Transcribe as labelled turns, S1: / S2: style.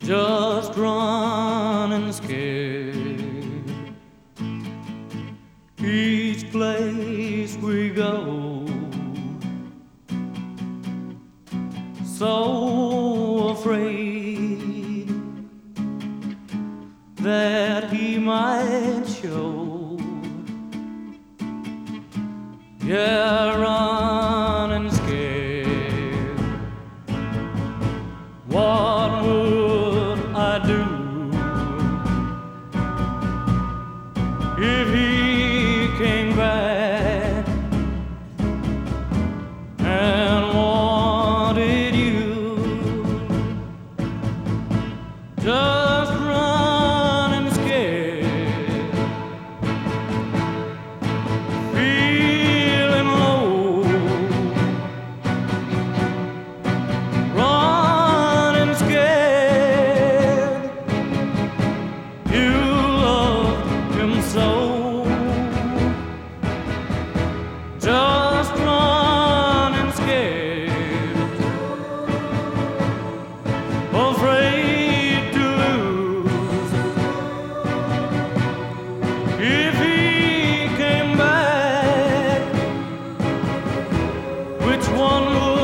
S1: just running scared. Each place we go, so afraid that he might show. Yeah, running scared. What would I do if he came back and wanted you? Just running scared, feeling low, running scared. You loved him so. Just running scared, afraid to lose. If he came back, which one would